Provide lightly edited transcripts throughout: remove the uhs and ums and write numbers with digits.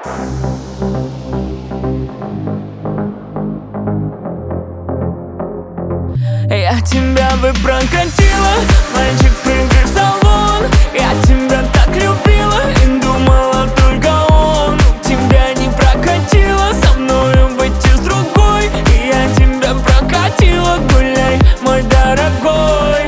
Я тебя бы прокатила, мальчик, прыгай в салон. Я тебя так любила и думала только он. Тебя не прокатило, со мною быть и с другой. И я тебя прокатила, гуляй, мой дорогой.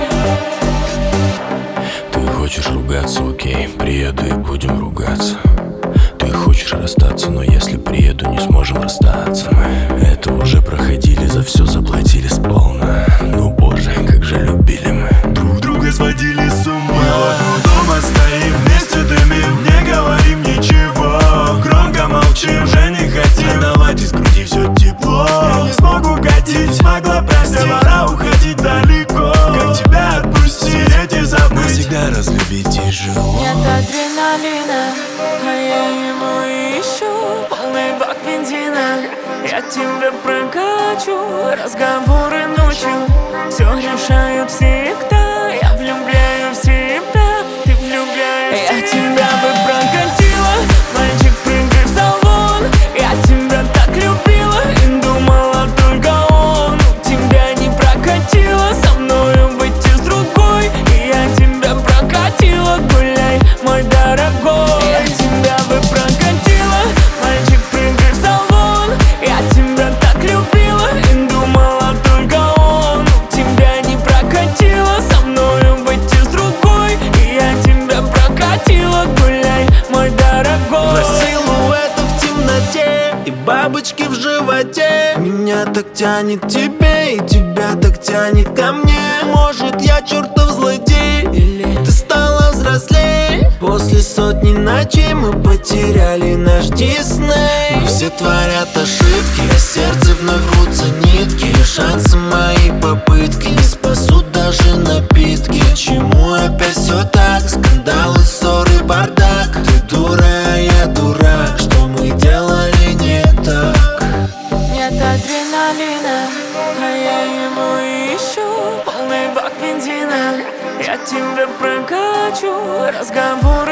Ты хочешь ругаться, окей, приеду и будем ругаться. Ты хочешь расстаться, но если приеду, не сможем расстаться. Мы это уже проходили, за все заплатили сполна. Ну боже, как же любили мы. Друг друга сводили с ума. Мы у дома стоим, вместе дымим, не говорим ничего. Громко молчим, уже не хотим давать из груди все тепло. Я не смогу угодить, смогла простить. Пора уходить далеко. Как тебя отпустить, эти забыть. Навсегда разлюбить тяжело. Нет адреналина, а я ему ищу полный бак бензина. Я тебя прокачу, разговоры ночью все решают всегда. Я влюбляю в себя, ты влюбляешь в себя. Я тебя бы прокатила, мальчик, прыгай в салон. Я тебя так любила и думала только он. Тебя не прокатило, со мною быть и с другой. И я тебя прокатила, гуляй, мой дорогой. Я тебя бы прокатила, мальчик, прыгай в салон. Я тебя так любила и думала только он. Тебя не прокатило, со мною быть и с другой. И я тебя прокатила, гуляй, мой дорогой. Два силуэта в темноте и бабочки в животе. Меня так тянет к тебе, и тебя так тянет ко мне. Может, я чертов злодей, или ты стала взрослей? После сотни ночей мы потеряли наш Дисней. Мы все творят ошибки, а сердце вновь рвутся нитки. Шансы мои попытки не спасут даже напитки. Почему опять все так? Скандалы, ссоры, бардак. Ты дура, а я дурак. Что мы делали не так? Нет адреналина, а я ему ищу полный бак бензина. Я тебя прокачу, разговор